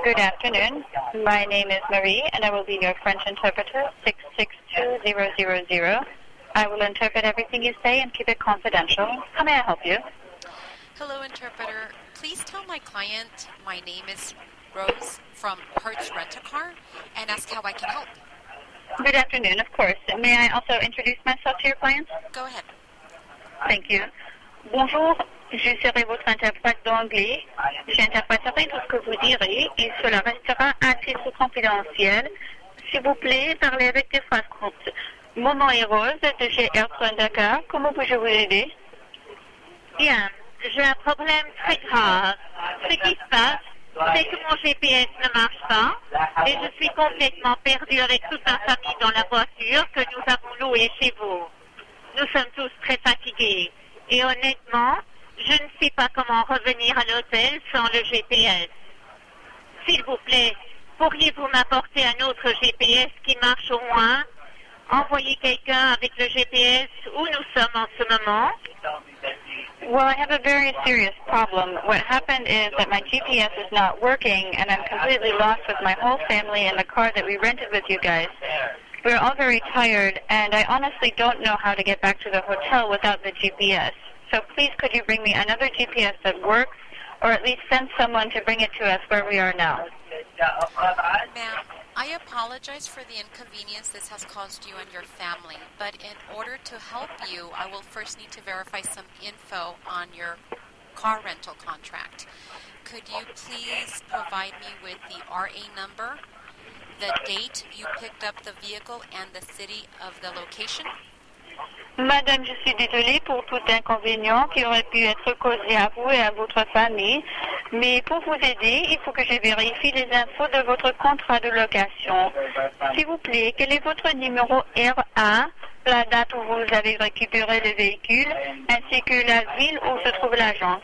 Good afternoon. My name is Marie, and I will be your French interpreter, 662000. I will interpret everything you say and keep it confidential. How may I help you? Hello, interpreter. Please tell my client my name is Rose from Hertz Rent-A-Car and ask how I can help. Good afternoon, of course. May I also introduce myself to your client? Go ahead. Thank you. Bonjour, je serai votre interprète d'anglais. J'interpréterai tout ce que vous direz et cela restera à titre confidentiel. S'il vous plaît, parlez avec des phrases courtes. Mon nom est Rose de chez Hertz Rent-A-Car. Comment puis-je vous aider? Bien, j'ai un problème très grave. Ce qui se passe, c'est que mon GPS ne marche pas et je suis complètement perdue avec toute ma famille dans la voiture que nous avons louée chez vous. Nous sommes tous très fatigués et honnêtement, je ne sais pas comment revenir à l'hôtel sans le GPS. S'il vous plaît, pourriez-vous m'apporter un autre GPS qui marche au moins? Envoyer quelqu'un avec le GPS où nous sommes en ce moment? Well, I have a very serious problem. What happened is that my GPS is not working, and I'm completely lost with my whole family in the car that we rented with you guys. We're all very tired, and I honestly don't know how to get back to the hotel without the GPS. So please could you bring me another GPS that works, or at least send someone to bring it to us where we are now? Ma'am, I apologize for the inconvenience this has caused you and your family, but in order to help you, I will first need to verify some info on your car rental contract. Could you please provide me with the RA number, the date you picked up the vehicle, and the city of the location? Madame, je suis désolée pour tout inconvénient qui aurait pu être causé à vous et à votre famille, mais pour vous aider, il faut que je vérifie les infos de votre contrat de location. S'il vous plaît, quel est votre numéro RA, la date où vous avez récupéré le véhicule, ainsi que la ville où se trouve l'agence?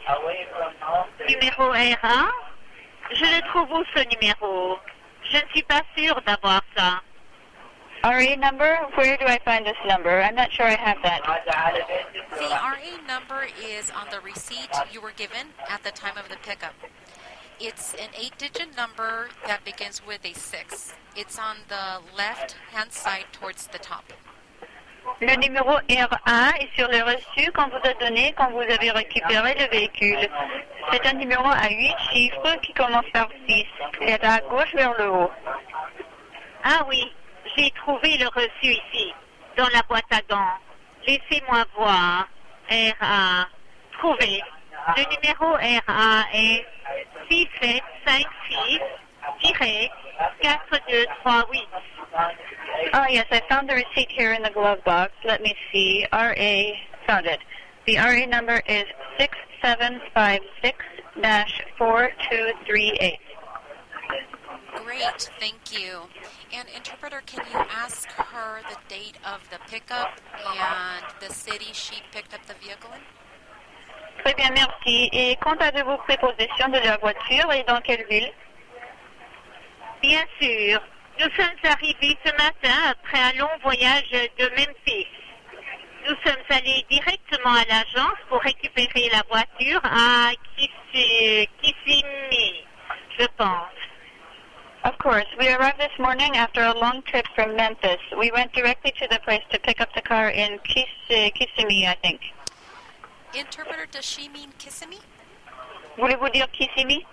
Numéro RA? Je le trouve où ce numéro? Je ne suis pas sûre d'avoir ça. RA number? Where do I find this number? I'm not sure I have that. The RA number is on the receipt you were given at the time of the pickup. It's an 8-digit number that begins with a 6. It's on the left-hand side towards the top. Le numéro RA est sur le reçu qu'on vous a donné quand vous avez récupéré le véhicule. C'est un numéro à 8 chiffres qui commence par 6. Il est à gauche vers le haut. Ah oui, j'ai trouvé le reçu ici, dans la boîte à gants. Laissez-moi voir. RA. Trouvé. Le numéro RA est 6756-4238. Oh, yes, I found the receipt here in the glove box. Let me see. RA, found it. The RA number is 6756-4238. Great, thank you. And interpreter, can you ask her the date of the pickup and the city she picked up the vehicle in? Très bien, merci. Et quand avez-vous pris possession de la voiture et dans quelle ville? Bien sûr. Nous sommes arrivés ce matin après un long voyage de Memphis. Nous sommes allés directement à l'agence pour récupérer la voiture à Kissimmee, je pense. Of course. We arrived this morning after a long trip from Memphis. We went directly to the place to pick up the car in Kissimmee, I think. Interpreter, does she mean Kissimmee? Voulez-vous dire Kissimmee?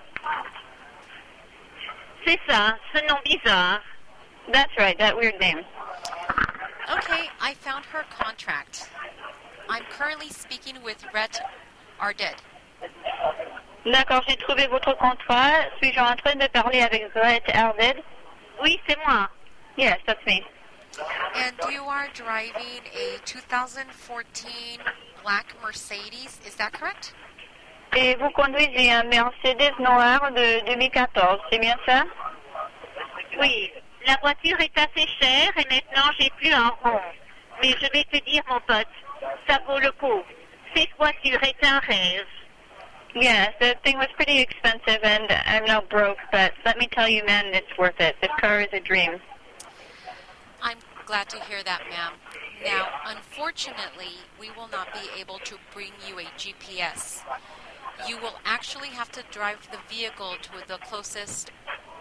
C'est ça, ce nom bizarre. That's right, that weird name. Okay, I found her contract. I'm currently speaking with Rhett Arded. D'accord, j'ai trouvé votre contrat. Suis-je en train de parler avec Rhett Arded? Oui, c'est moi. Yes, that's me. And you are driving a 2014 black Mercedes, is that correct? Et vous conduisez un Mercedes noir de 2014, c'est bien ça? Oui, la voiture est assez chère et maintenant j'ai plus un rond. Mais je vais te dire, mon pote, ça vaut le coup. Cette voiture est un rêve. Yes, the thing was pretty expensive and I'm now broke, but let me tell you, man, it's worth it. This car is a dream. I'm glad to hear that, ma'am. Now, unfortunately, we will not be able to bring you a GPS. You will actually have to drive the vehicle to the closest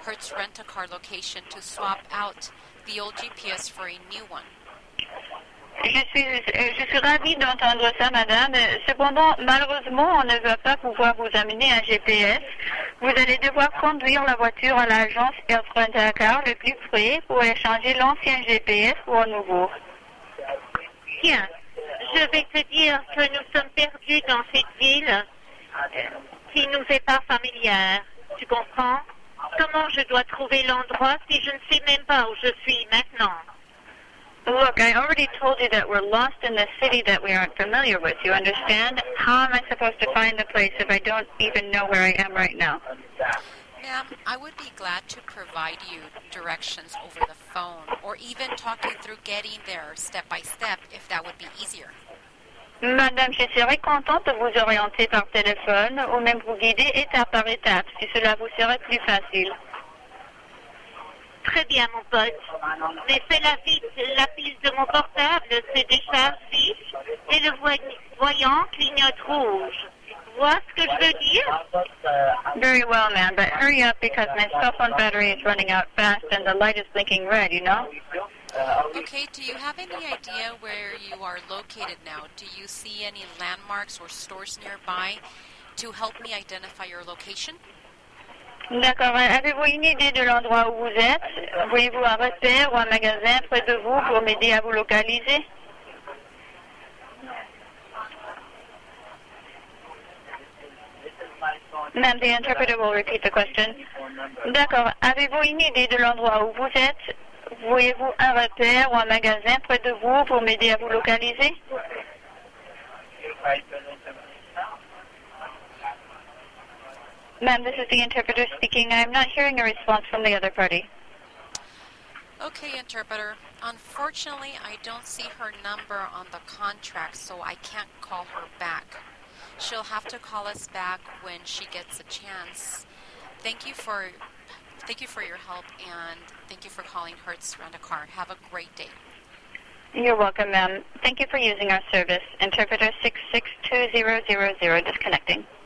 Hertz Rent-A-Car location to swap out the old GPS for a new one. Je suis ravie d'entendre ça, madame. Cependant, malheureusement, on ne va pas pouvoir vous amener un GPS. Vous allez devoir conduire la voiture à l'agence Hertz Rent-A-Car le plus près pour échanger l'ancien GPS pour un nouveau. Tiens, je vais te dire que nous sommes perdus dans cette ville qui nous est pas familière. Tu comprends? Comment je dois trouver l'endroit si je ne sais même pas où je suis maintenant? Look, I already told you that we're lost in the city that we aren't familiar with. You understand? How am I supposed to find the place if I don't even know where I am right now? Ma'am, I would be glad to provide you directions over the phone or even talk you through getting there step by step if that would be easier. Madame, je serais contente de vous orienter par téléphone ou même vous guider étape par étape si cela vous serait plus facile. Très bien, mon pote. Mais fais-la vite, la pile de mon portable se décharge vite et le voyant clignote rouge. Vois ce que je veux dire? Very well, ma'am, but hurry up because my cell phone battery is running out fast and the light is blinking red, you know? Okay, do you have any idea where you are located now? Do you see any landmarks or stores nearby to help me identify your location? D'accord. Avez-vous une idée de l'endroit où vous êtes? Voyez-vous un repère ou un magasin près de vous pour m'aider à vous localiser? Ma'am, the interpreter will repeat the question. D'accord. Avez-vous une idée de l'endroit où vous êtes? Voyez-vous un repère ou un magasin près de vous pour m'aider à vous localiser? Ma'am, this is the interpreter speaking. I'm not hearing a response from the other party. Okay, interpreter. Unfortunately, I don't see her number on the contract, so I can't call her back. She'll have to call us back when she gets a chance. Thank you for your help, and thank you for calling Hertz Rent-A-Car. Have a great day. You're welcome, ma'am. Thank you for using our service. Interpreter 662000 disconnecting.